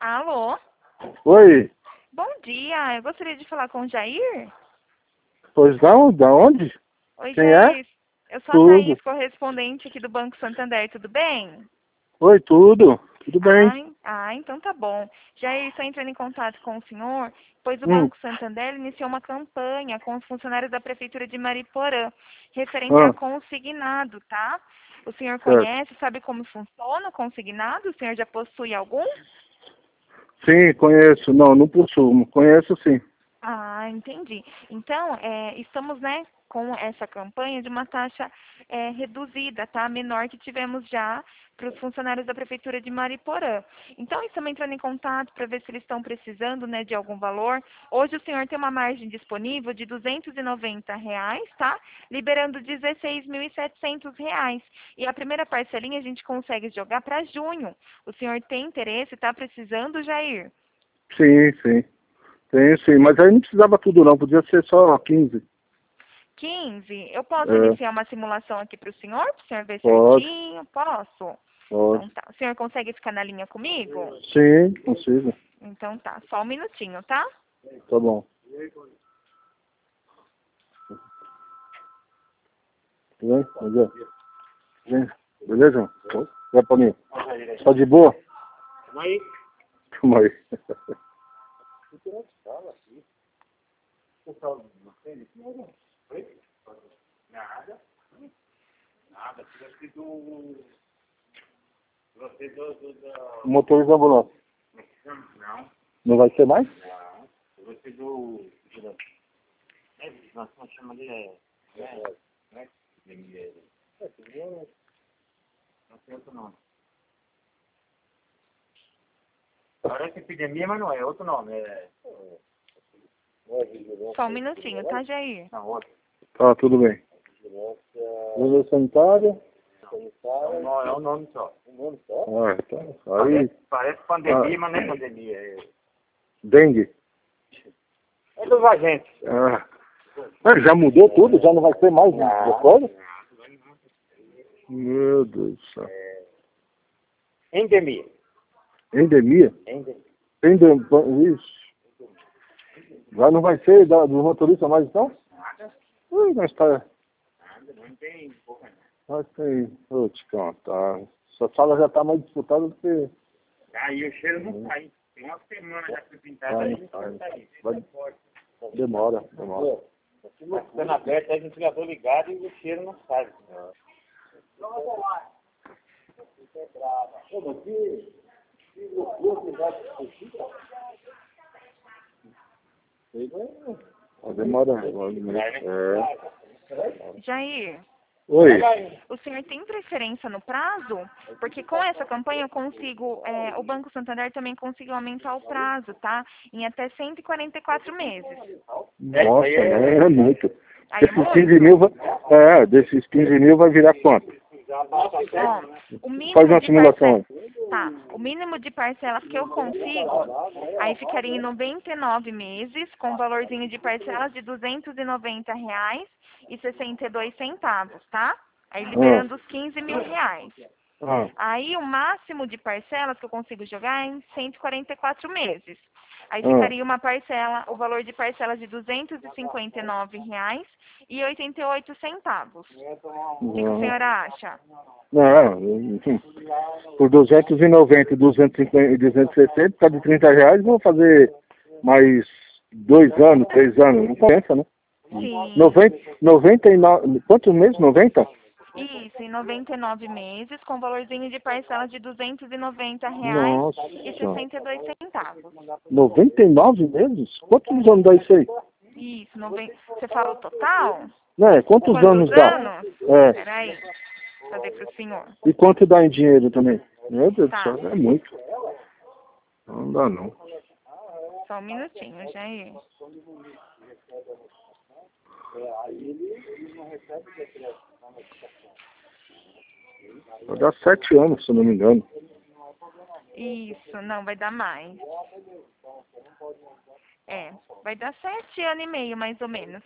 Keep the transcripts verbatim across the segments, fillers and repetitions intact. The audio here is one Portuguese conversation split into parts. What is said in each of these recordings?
Alô? Oi, Bom dia, eu gostaria de falar com o Jair. pois não, da onde? Oi, Quem é? Jair. Eu sou a Tudo. Thaís, correspondente aqui do Banco Santander, tudo bem? Oi, tudo. Tudo bem. Ah, en- ah, então tá bom. Jair, estou entrando em contato com o senhor, pois o Hum, Banco Santander iniciou uma campanha com os funcionários da Prefeitura de Mariporã, referente a ah, consignado, tá? O senhor certo. conhece, sabe como funciona o consignado? O senhor já possui algum? Sim, conheço. Não, não possuo. Conheço sim. Ah, entendi. Então, é, estamos, né, com essa campanha de uma taxa é, reduzida, tá? Menor que tivemos já para os funcionários da Prefeitura de Mariporã. Então, estamos entrando em contato para ver se eles estão precisando, né, de algum valor. Hoje o senhor tem uma margem disponível de duzentos e noventa reais, tá? Liberando dezesseis mil e setecentos reais. E a primeira parcelinha a gente consegue jogar para junho. O senhor tem interesse, está precisando, Jair? Sim, sim. Tenho sim. Mas aí não precisava tudo não. Podia ser só quinze. quinze. Eu posso É, iniciar uma simulação aqui para o senhor, para o senhor ver pode, certinho? Posso? pode. Então tá. O senhor consegue ficar na linha comigo? Sim, consigo. Então tá. Só um minutinho, tá? Tá bom. Tudo bem? Mas é. Vem. Beleza? Vai pra mim. Tá de boa? Calma aí. Calma aí. Nada. Nada. Você do. Você do. do, do... O motorista da ambulância. Não. Não vai ser mais? Não. Você do. É, nós nós chamamos de. É. É. Né? Não tem outro nome. Parece epidemia, mas não é. É outro nome. É. Só um minutinho, tá, Jair? Não, outro. Tá, tudo bem. Vigilância sanitária. É um, é um nome só. Ah, tá. Aí, Parece, parece pandemia, Ah. mas não é pandemia. É, dengue. é dos agentes. Ah. Ah, já mudou tudo? Já não vai ter mais depois? Meu Deus do céu. Endemia. Endemia? Endemia. Endemia. Isso. Já não vai ser da, do motorista mais então? Ui, mas tá. Nada, não tem porra, não. Mas tem. Vou te contar. Essa sala já tá mais disputada do que. Aí o cheiro não sai. Tem uma semana já foi pintado Sai, aí, não não sai. sai sair. Vai- Demora, demora. Tá ficando aberto, aí o ventilador ligado e o cheiro não sai. Tá demorando. É. Jair, Oi. o senhor tem preferência no prazo? Porque com essa campanha eu consigo, é, o Banco Santander também conseguiu aumentar o prazo, tá? Em até cento e quarenta e quatro meses. Nossa, né? É muito. Aí é Desses quinze muito. mil, vai- é, desses quinze mil vai virar quanto? Ó, o Faz mínimo uma de parcela, simulação. tá, o mínimo de parcelas que eu consigo, aí ficaria em noventa e nove meses, com um valorzinho de parcelas de duzentos e noventa reais e sessenta e dois centavos, tá? Aí Ah, liberando os quinze mil reais. ah, Aí o máximo de parcelas que eu consigo jogar é em cento e quarenta e quatro meses. Aí ah. ficaria uma parcela, o valor de parcelas de duzentos e cinquenta e nove reais e oitenta e oito centavos. O que, que o senhor acha? Não, enfim, por duzentos e noventa, duzentos e cinquenta e duzentos e sessenta, cada trinta reais, vou fazer mais dois anos, três anos. Não compensa, né? Sim. noventa, noventa e nove, quantos meses? noventa? Isso, em noventa e nove meses, com valorzinho de parcela de duzentos e noventa reais Nossa, e sessenta e dois centavos. noventa e nove meses? Quantos anos dá isso aí? Isso, noven... você fala o total? Né? Quantos Quantos anos dá? anos? É. Peraí, vou fazer pro senhor. E quanto dá em dinheiro também? Meu Deus do Tá, céu, é muito. Não dá não. só um minutinho, Jair. Vai dar sete anos, se eu não me engano. Isso, não, vai dar mais. É, vai dar sete anos e meio, mais ou menos.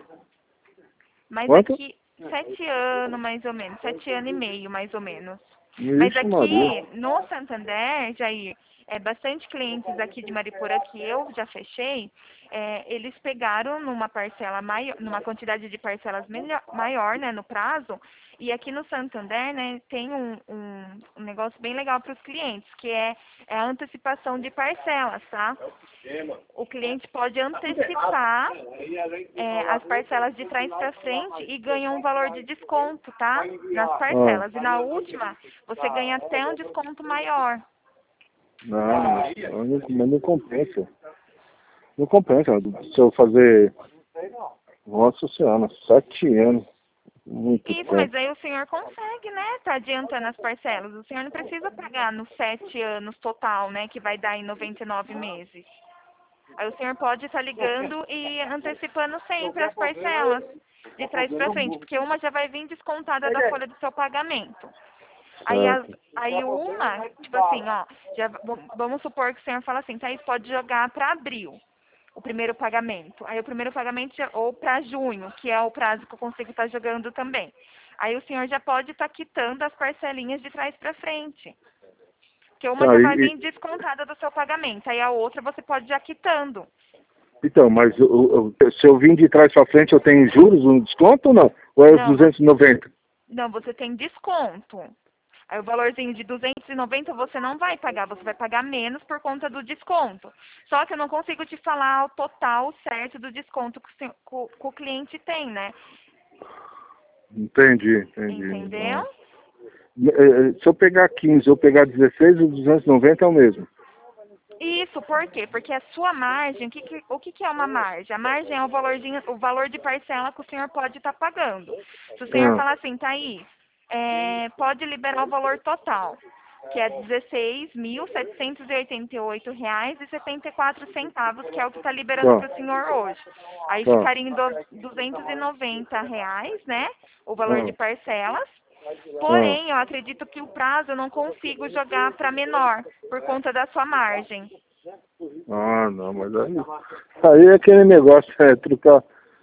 Mas Quanto? aqui, sete anos, mais ou menos. Sete anos e meio, mais ou menos. Mas Ixi, Maria. aqui no Santander, Jair, é, bastante clientes aqui de Mariporã que eu já fechei, é, eles pegaram numa parcela maior, numa quantidade de parcelas melhor, maior, né, no prazo, e aqui no Santander, né, tem um, um, um negócio bem legal para os clientes, que é, é a antecipação de parcelas, tá? O cliente pode antecipar é, as parcelas de trás para frente e ganha um valor de desconto, tá? Nas parcelas. E na última, você ganha até um desconto maior. Não, mas não, mas não compensa. Não compensa. Se eu fazer. Nossa Senhora, sete anos. Muito Isso, tempo. mas aí o senhor consegue, né? Tá adiantando as parcelas. O senhor não precisa pagar nos sete anos total, né? Que vai dar em noventa e nove meses. Aí o senhor pode estar ligando e antecipando sempre as parcelas de trás para frente, porque uma já vai vir descontada da folha do seu pagamento. Aí, as, Certo. aí uma, tipo assim, ó, já, v- vamos supor que o senhor fala assim, Thaís, pode jogar para abril o primeiro pagamento. Aí o primeiro pagamento, já, ou para junho, que é o prazo que eu consigo estar jogando também. Aí o senhor já pode estar quitando as parcelinhas de trás para frente. Porque uma Tá, já e, vai vir e- descontada do seu pagamento, aí a outra você pode já quitando. então, mas eu- eu- se eu vim de trás para frente, eu tenho juros, um desconto ou não? Ou é os Não, você, duzentos e noventa? não, você tem desconto. Aí o valorzinho de duzentos e noventa você não vai pagar, você vai pagar menos por conta do desconto. Só que eu não consigo te falar o total certo do desconto que o, sen- que o- que o cliente tem, né? Entendi, entendi. Entendeu? Ah. Eh, eh, Se eu pegar quinze ou pegar dezesseis, o duzentos e noventa é o mesmo. Isso, por quê? Porque a sua margem, o que, que- o que, que é uma margem? A margem é o valorzinho, o valor de parcela que o senhor pode estar pagando. Se o senhor Ah, falar assim, Thaís, é, pode liberar o valor total, que é dezesseis mil setecentos e oitenta e oito reais e setenta e quatro centavos, que é o que está liberando tá, para o senhor hoje. Aí tá. ficaria em do- duzentos e noventa reais, né? O valor de Ah, parcelas. ah. Porém, eu acredito que o prazo eu não consigo jogar para menor, por conta da sua margem. Ah, não, mas aí, aí é aquele negócio, é trocar.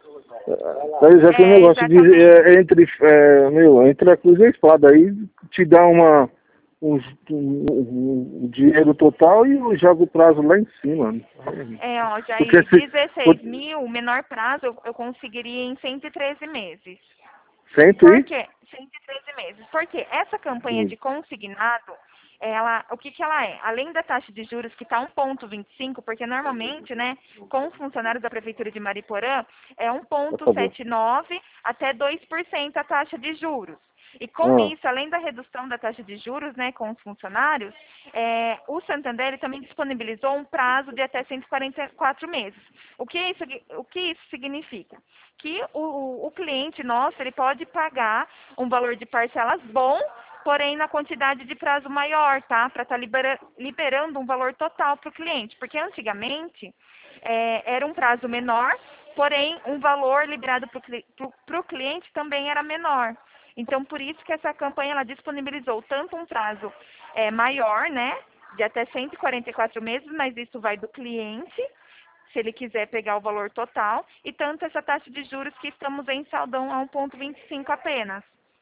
Aí já é aquele É, negócio de exatamente. é, entre, é, meu, entre a cruz e a espada, aí te dá uma um, um, um- um dinheiro total e joga o prazo lá em cima. Né? É, ó, Porque Jair, se por dezesseis mil, o menor prazo eu, eu conseguiria em cento e treze meses. cento Por e quê? cento e treze meses. Porque essa campanha hum, de consignado, ela, o que, que ela é? Além da taxa de juros que está um vírgula vinte e cinco, porque normalmente, né, com os funcionários da Prefeitura de Mariporã, é por um vírgula favor. setenta e nove até dois por cento a taxa de juros. E com Ah, isso, além da redução da taxa de juros, né, com os funcionários, é, o Santander ele também disponibilizou um prazo de até cento e quarenta e quatro meses. O que isso, o que isso significa? Que o, o cliente nosso ele pode pagar um valor de parcelas bom, porém na quantidade de prazo maior, tá? Para estar libera, liberando um valor total para o cliente. Porque antigamente é, era um prazo menor, porém um valor liberado para o cliente também era menor. Então, por isso que essa campanha ela disponibilizou tanto um prazo é, maior, né? De até cento e quarenta e quatro meses, mas isso vai do cliente, se ele quiser pegar o valor total, e tanto essa taxa de juros que estamos em saldão a um vírgula vinte e cinco apenas.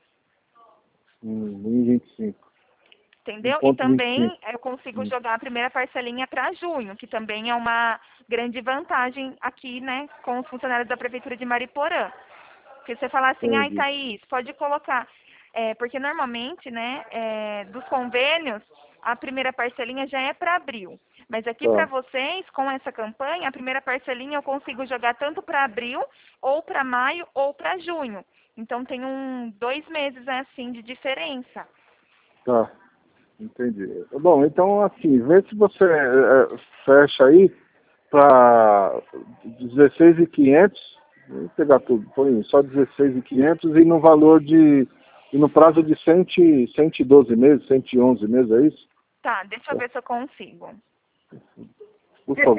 hum, um vinte e cinco. Entendeu? E também um ponto vinte e cinco. eu consigo Hum, jogar a primeira parcelinha para junho, que também é uma grande vantagem aqui, né, com os funcionários da Prefeitura de Mariporã. Porque você falar assim, ai, entendi. Thaís, pode colocar. É, porque normalmente, né, é, dos convênios, a primeira parcelinha já é para abril. Mas aqui para Tá. vocês, com essa campanha, a primeira parcelinha eu consigo jogar tanto para abril, ou para maio, ou para junho. Então tem um dois meses assim de diferença. Tá. Entendi. Bom, então assim, vê se você eh, fecha aí para dezesseis mil e quinhentos, vou pegar tudo, põe só dezesseis mil e quinhentos e no valor de, e no prazo de cem, cento e doze meses, cento e onze meses, é isso? Tá, deixa eu Tá. ver se eu consigo. Por favor.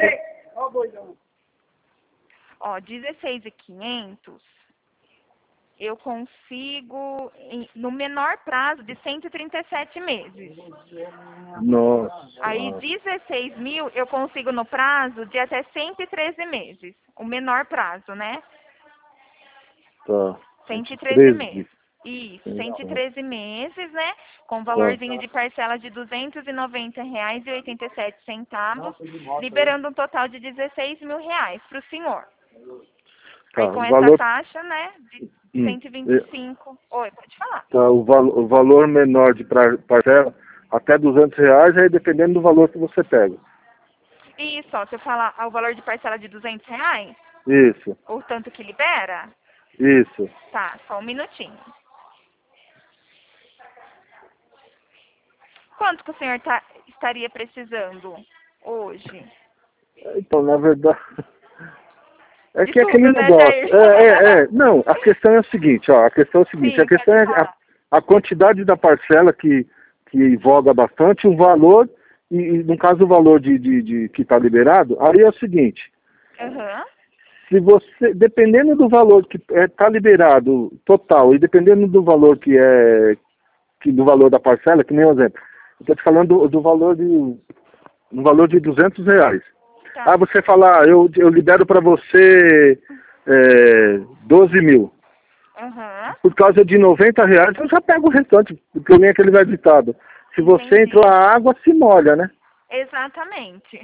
Ó, dezesseis mil e quinhentos. Eu consigo em- no menor prazo de cento e trinta e sete meses. Nossa. Aí dezesseis mil eu consigo no prazo de até cento e treze meses. O menor prazo, né? Tá. cento e treze treze. meses. Isso, cento e treze meses, né? Com valorzinho de parcela de duzentos e noventa reais e oitenta e sete centavos, liberando um total de dezesseis mil reais para o senhor. Tá, Aí com o essa valor, taxa, né, de hum, cento e vinte e cinco. Oi, pode falar. tá, o, valo, o valor menor de pra- parcela até duzentos reais, aí dependendo do valor que você pega. Isso, ó, se eu falar o valor de parcela de duzentos reais, Isso, o tanto que libera, isso. tá, só um minutinho. Quanto que o senhor tá, estaria precisando hoje? Então, na verdade, é De que é aquele tudo, né, negócio. Jair? É, é, é. Não, a questão é a seguinte, ó, a questão é a seguinte, a Sim, questão pode é a, falar. a quantidade da parcela que, que voga bastante, o valor, e, e no caso o valor de, de, de que está liberado, aí é o seguinte, Aham. se você, dependendo do valor que está liberado total, e dependendo do valor que é, que, do valor da parcela, que nem um exemplo, eu estou te falando do, do valor de, no valor de duzentos reais. Tá. Ah, você fala, ah, eu, eu libero para você é, doze mil. Aham. Por causa de noventa reais, eu já pego o restante, porque nem aquele vai ditado. Se você Entendi. entra a água, se molha, né? Exatamente.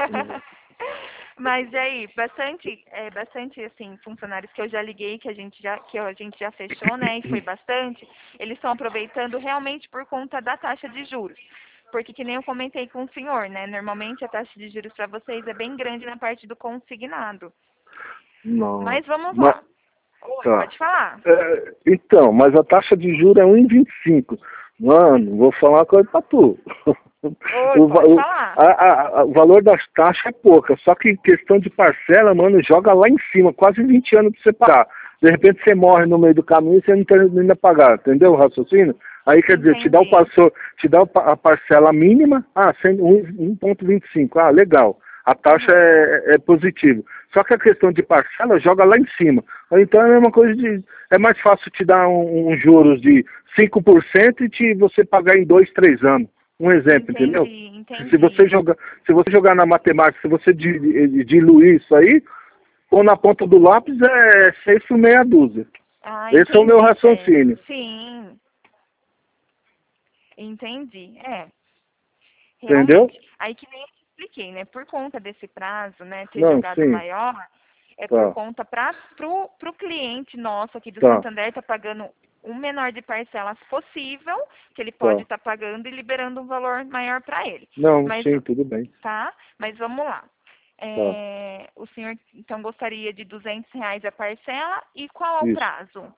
Mas aí, bastante, é, bastante assim, funcionários que eu já liguei, que a gente já, que a gente já fechou, né? E foi bastante, eles estão aproveitando realmente por conta da taxa de juros. Porque que nem eu comentei com o senhor, né? Normalmente a taxa de juros para vocês é bem grande na parte do consignado. Não. Mas vamos Mas, lá. Oi, tá. pode falar. É, então, mas a taxa de juros é um vírgula vinte e cinco. Mano, vou falar uma coisa pra tu. Oi, O, va- pode o, falar. a, a, a- o valor das taxas é pouca, só que em questão de parcela, mano, joga lá em cima, quase vinte anos pra você pagar. De repente você morre no meio do caminho e você não termina de pagar, entendeu o raciocínio? Aí quer dizer, te dá, o Entendi. passo, te dá o pa- a parcela mínima, ah, um vírgula vinte e cinco, ah, legal. A taxa Uhum. é, é positiva. Só que a questão de parcela joga lá em cima. Então é a mesma coisa de. É mais fácil te dar um, um juros de cinco por cento e te, você pagar em dois, três anos. Um exemplo, entendeu? Entendi, Se você entendi. jogar, se você jogar na matemática, se você di- di- diluir isso aí, ou na ponta do lápis é seis por meia dúzia. Ah, Esse é o meu entendi, Jair. raciocínio. Sim, entendi. É, Entendeu? realmente. Aí que nem eu te expliquei, né? Por conta desse prazo, né, ter Não, jogado sim. maior, é por Tá, conta para pro, pro cliente nosso aqui do tá, Santander tá pagando o menor de parcelas possível, que ele pode tá. estar pagando e liberando um valor maior para ele. Não, Mas, sim, tudo bem. tá? Mas vamos lá. Tá, É, o senhor, então, gostaria de duzentos reais a parcela e qual é o isso. prazo?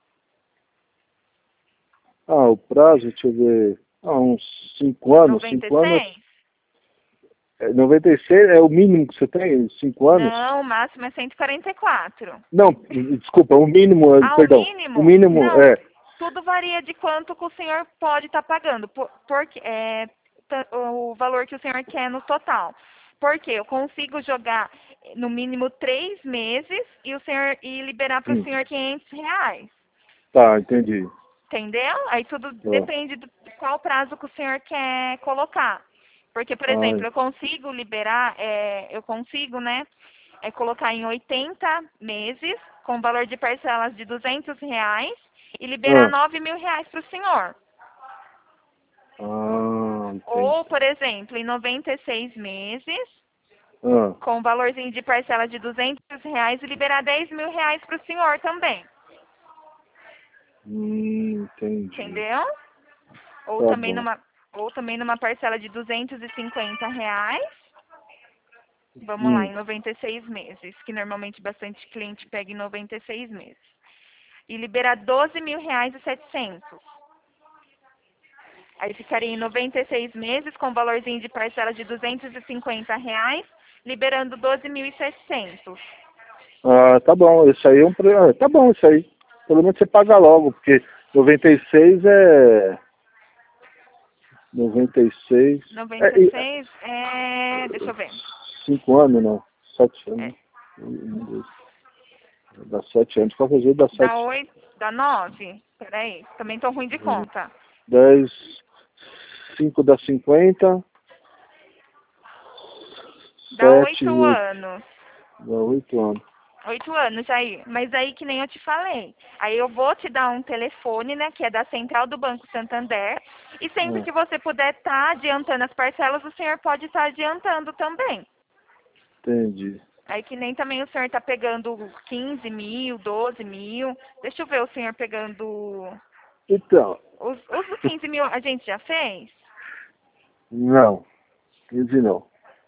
Ah, o prazo, deixa eu ver. Ah, uns cinco anos, noventa e cinco anos. seis É, noventa e seis é o mínimo que você tem? Cinco anos? Não, o máximo é cento e quarenta e quatro. Não, desculpa, o mínimo, eh, Ah, o perdão. O mínimo? mínimo Não, é. tudo varia de quanto que o senhor pode estar pagando, por, porque é ta- o valor que o senhor quer no total. Porque eu consigo jogar no mínimo três meses e o senhor e liberar para o Hum, senhor quinhentos reais. tá, entendi. Entendeu? Aí tudo Tá. depende do qual prazo que o senhor quer colocar. Porque, por exemplo, Ai, eu consigo liberar, é, eu consigo, né, é colocar em oitenta meses, com valor de parcelas de duzentos reais, e liberar ah, nove mil reais para o senhor. ah, Ou, entendi. por exemplo, em noventa e seis meses, Ah, com um valorzinho de parcela de duzentos reais, e liberar dez mil reais para o senhor também. hum, entendi. Entendeu? Ou Tá também bom. numa, ou também numa parcela de duzentos e cinquenta reais. Vamos lá, Hum, em noventa e seis meses, que normalmente bastante cliente pega em noventa e seis meses. E liberar doze mil reais e setecentos. Aí ficaria em noventa e seis meses, com valorzinho de parcela de duzentos e cinquenta reais, liberando doze mil e setecentos. ah, tá bom, isso aí é um. pre- ah, tá bom, isso aí. Pelo menos você paga logo, porque noventa e seis é. noventa e seis. noventa É, e e- seis é. Deixa eu ver. cinco anos, não. Sete É, anos. Um, dois, dá sete anos. Qualquer jeito dá dá sete. oito, dá nove. Peraí, também tô ruim de conta. Dez. Cinco dá cinquenta. Dá Sete, oito oito. anos. Dá oito anos. Oito anos, Jair. Mas aí que nem eu te falei. Aí eu vou te dar um telefone, né, que é da Central do Banco Santander. E sempre Hum, que você puder estar adiantando as parcelas, o senhor pode estar adiantando também. entendi. Aí que nem também o senhor está pegando quinze mil, doze mil. Deixa eu ver o senhor pegando... Então, Os, os do quinze mil a gente já fez? não, quinze não.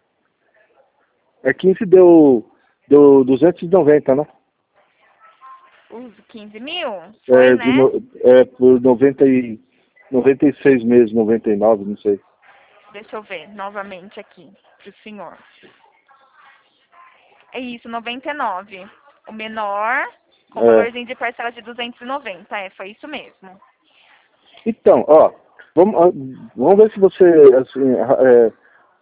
É quinze deu, deu duzentos e noventa, né? Os quinze mil? Foi, É, de né? no, é por noventa e, noventa e seis meses, noventa e nove, não sei. Deixa eu ver novamente aqui pro senhor. É isso, noventa e nove. O menor, com É. valorzinho de parcela de duzentos e noventa. É, foi isso mesmo. Então, ó, vamos, ó, vamos ver se você, assim, é,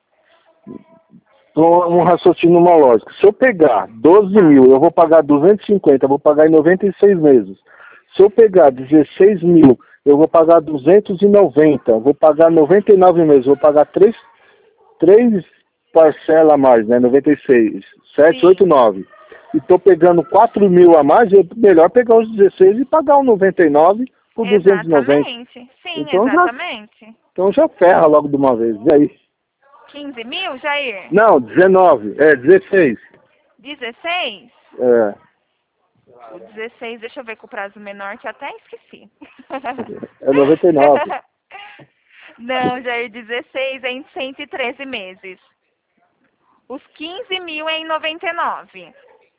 com um raciocínio, uma lógica. Se eu pegar doze Tá. mil, eu vou pagar duzentos e cinquenta, eu vou pagar em noventa e seis meses. Se eu pegar dezesseis mil, eu vou pagar duzentos e noventa, eu vou pagar noventa e nove meses, eu vou pagar três, três parcelas a mais, né? noventa e seis, sete, oito, Sim, nove. E estou pegando quatro mil a mais, é melhor pegar os dezesseis e pagar o noventa e nove por duzentos e noventa. exatamente. Sim, Então já, exatamente. então já ferra logo de uma vez. E aí? quinze mil, Jair? Não, dezenove, é dezesseis. dezesseis? É, O dezesseis, deixa eu ver com o prazo menor, que eu até esqueci. é noventa e nove. Não, Jair, dezesseis é em cento e treze meses. Os quinze mil é em noventa e nove.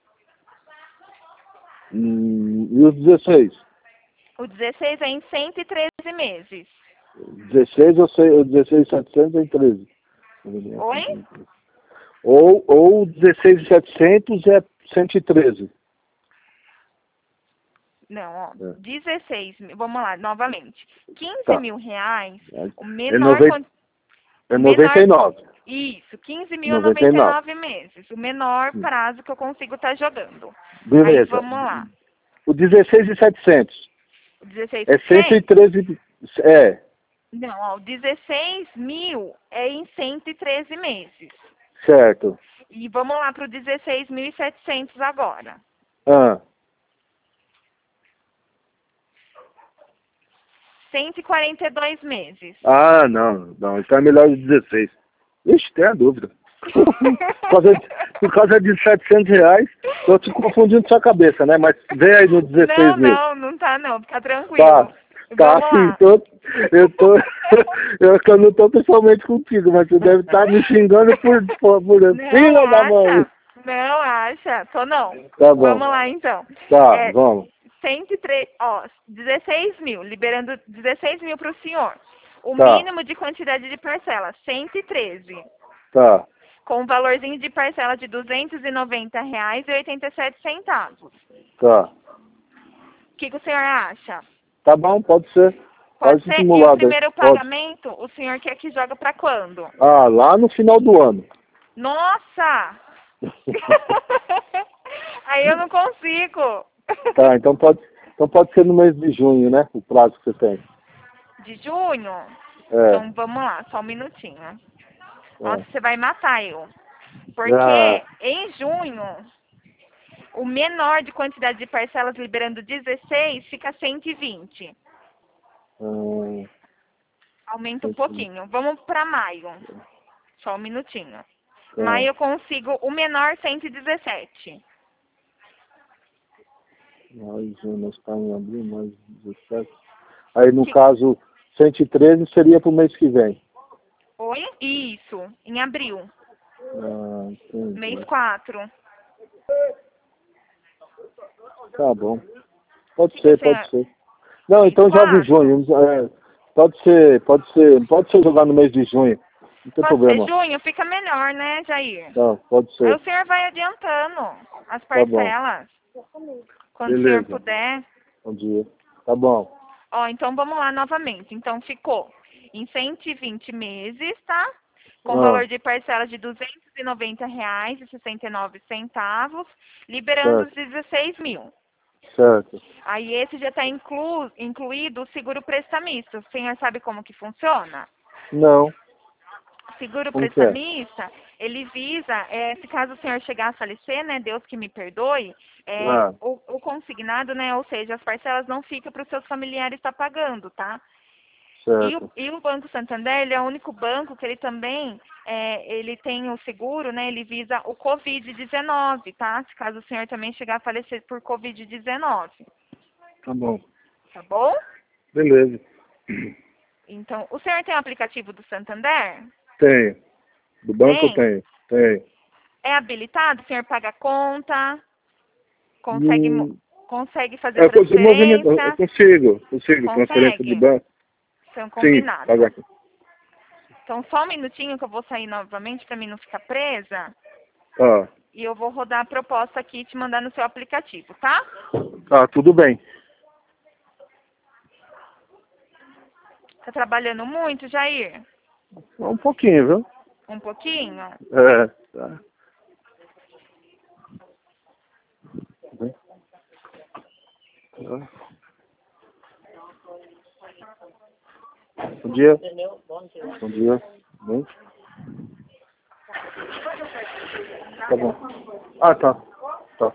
Hum, e os dezesseis? O dezesseis é em cento e treze meses. dezesseis eu sei, o dezesseis mil e setecentos em treze. Oi? Ou, ou dezesseis mil e setecentos é cento e treze. Não, ó. É. dezesseis mil. Vamos lá, novamente. quinze Tá. mil reais, o É, menor... noventa, con- é o menor noventa e nove. Isso, quinze mil a noventa e noventa e nove. nove meses. O menor prazo que eu consigo estar jogando. Aí Beleza. vamos lá. O dezesseis mil e setecentos O dezesseis é cento e cem? treze. É, Não, ó, o dezesseis mil é em cento e treze meses. certo. E vamos lá para o dezesseis mil e setecentos agora. Ah, cento e quarenta e dois meses. ah não, não. Então é melhor o dezesseis. Ixi, tem a dúvida. por, causa de, por causa de setecentos reais, tô te confundindo sua cabeça, né? Mas vem aí no dezesseis Não, mil. não, não tá não, fica tranquilo. Tá, tá Vamos sim, lá. tô, eu tô, eu, eu não tô pessoalmente contigo, mas você deve estar me xingando por, por, por Não filha da mãe. acha, não acha, tô não. Tá bom, Vamos lá então. tá, É, vamos. cento e três, ó, dezesseis mil, liberando dezesseis mil para o senhor. O Tá. mínimo de quantidade de parcela, cento e treze. Tá, Com um valorzinho de parcela de duzentos e noventa reais e oitenta e sete centavos. tá. O que, que o senhor acha? Tá bom, pode ser. Pode Faz ser? E o simulado aí. primeiro Pode. pagamento, o senhor quer que joga para quando? Ah, lá no final do ano. Nossa! Aí eu não consigo. Tá, então pode, então pode ser no mês de junho, né? O prazo que você tem. De junho? É. Então vamos lá, só um minutinho. Nossa, É. você vai matar eu. Porque Ah. em junho, o menor de quantidade de parcelas liberando dezesseis fica cento e vinte. Hum, Aumenta um pouquinho. Vamos para maio. Só um minutinho. tá. Maio eu consigo o menor cento e dezessete. Mais um, nós estamos em abril, mais dezessete. Aí, no Que- caso, cento e treze seria pro mês que vem. Oi? Isso, em abril. Ah, entendi. Mês quatro. Tá bom. Pode Que ser, que você- pode ser. Não, Mês então joga em quatro? junho. É, pode ser, pode ser, pode ser jogar no mês de junho. Não tem Pode problema. ser junho? Fica melhor, né, Jair? Tá, pode Aí ser. o senhor vai adiantando as Tá bom. parcelas. Quando Beleza. o senhor puder. Bom dia. Tá bom. Ó, então vamos lá novamente. Então ficou em cento e vinte meses, tá? Com Ah. valor de parcelas de duzentos e noventa reais e sessenta e nove centavos, liberando os dezesseis mil. Certo. Aí esse já está inclu, incluído o seguro prestamista. O senhor sabe como que funciona? Não. Seguro Como que é? prestamista ele visa, é, se caso o senhor chegar a falecer, né, Deus que me perdoe, é, Ah. o, o consignado, né, ou seja, as parcelas não ficam para os seus familiares estar pagando, tá? E Certo. o, e o Banco Santander, ele é o único banco que ele também, é, ele tem o seguro, né, ele visa o covid dezenove, tá? Se caso o senhor também chegar a falecer por covid dezenove. Tá bom. Tá bom? Beleza. Então, o senhor tem o aplicativo do Santander? Tenho. Do banco Tem? tem. Tem. É habilitado? O senhor paga a conta? Consegue, mo- Hum, consegue fazer eu consigo movimentar. Eu transferência? consigo. Consigo. Transferência de Consegue? banco. São Sim. combinados. Pagar. Então, só um minutinho que eu vou sair novamente para mim não ficar presa. Ah. E eu vou rodar a proposta aqui e te mandar no seu aplicativo, tá? Tá, tudo bem. Tá trabalhando muito, Jair? Um pouquinho, viu? Um pouquinho? É. Tá. Tá. Bom dia. Bom dia. Bom. Tá bom. Ah, tá. Tá.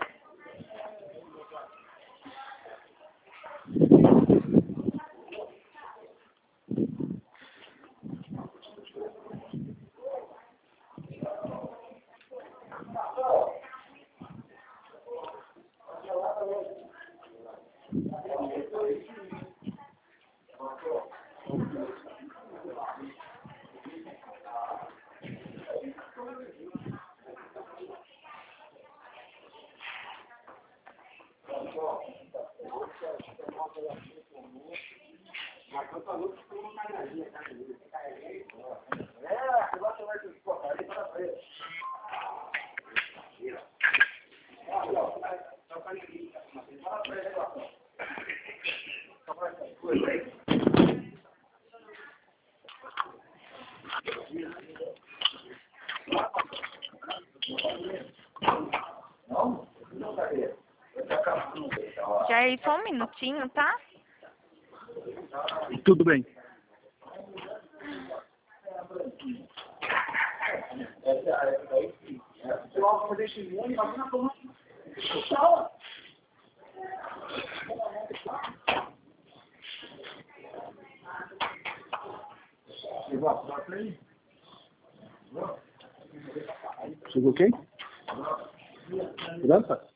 Jair, só um minutinho, tá? Tudo bem. Chegou quem? Criança?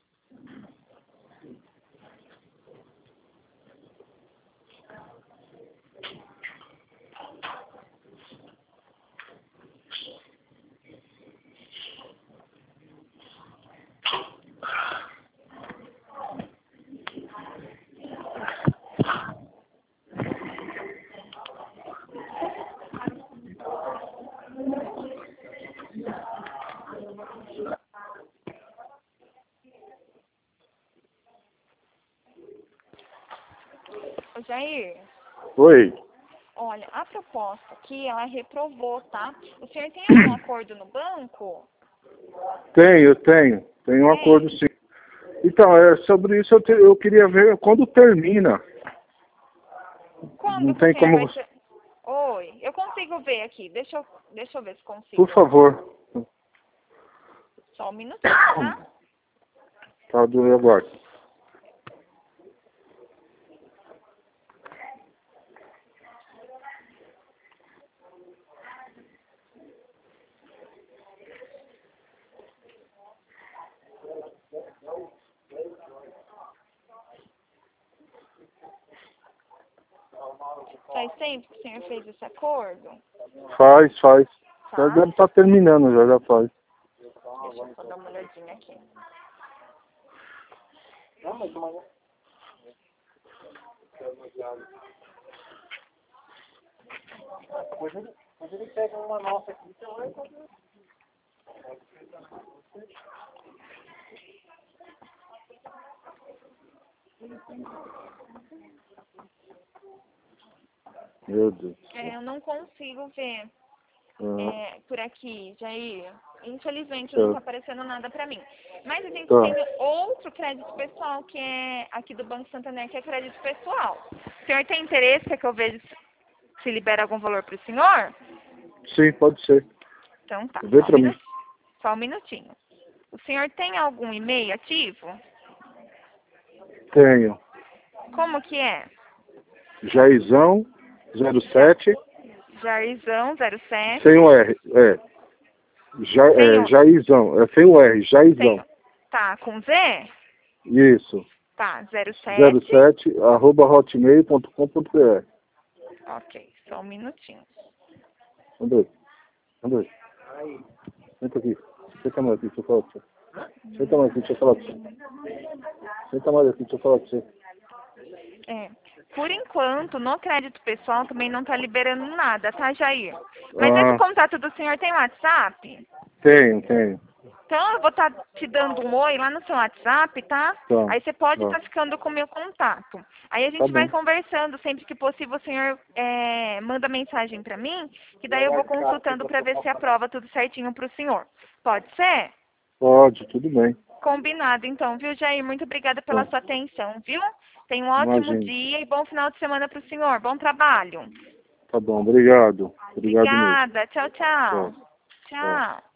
Ô, Jair, Oi. olha, a proposta aqui, ela reprovou, tá? O senhor tem algum acordo no banco? Tenho, tenho. Tenho um Tem? acordo sim. Então, é, sobre isso eu, te- eu queria ver quando termina. Quando Não que o tem senhor como. vai você- ter... Oi, eu consigo ver aqui. Deixa eu, deixa eu ver se consigo. Por favor. Só um minutinho, tá? Tá, do aguardo. Faz tempo que o senhor fez esse acordo? Faz, faz. Já Tá? deve estar terminando, já, já faz. Deixa eu só dar uma olhadinha aqui. Mas ele pega uma nossa aqui, então vai. Meu Deus. É, eu não consigo ver Ah, é, por aqui, Jair. Infelizmente, Tá. não tá aparecendo nada pra mim. Mas a gente Tá. tem outro crédito pessoal, que é aqui do Banco Santander, que é crédito pessoal. O senhor tem interesse? Quer que eu veja se libera algum valor pro senhor? Sim, pode ser. Então tá. Vê Só um pra mim. minutinho. Só um minutinho. O senhor tem algum e-mail ativo? Tenho. Como que é? Jairzão zero sete, Jairzão zero sete. sem o R. É. Ja, Sem é o- Jairzão. É sem o R. Jairzão. Sem- Tá, com Z? Isso. Tá, zero zero sete. sete arroba hotmail ponto com ponto br. Ok, só um minutinho. André. André. Senta aqui. Senta mais aqui, deixa eu falar com você. Senta mais aqui, deixa eu falar com você. Senta mais aqui, deixa eu falar com você. É. Por enquanto, no crédito pessoal também não tá liberando nada, tá, Jair? Mas esse Ah, contato do senhor tem WhatsApp? tenho, tenho. Então eu vou estar te dando um oi lá no seu WhatsApp, tá? Tá. Aí você pode Tá. estar ficando com o meu contato. Aí a gente Tá vai bom. conversando, sempre que possível o senhor é, manda mensagem pra mim, que daí eu vou consultando pra ver se aprova tudo certinho pro senhor. Pode ser? Pode, tudo bem. Combinado então, viu, Jair? Muito obrigada pela Tá. sua atenção, viu? Tenha um ótimo Imagina. dia e bom final de semana pro senhor. Bom trabalho. Tá bom, obrigado. Obrigado mesmo. Obrigada. Tchau, tchau. Tchau. Tchau.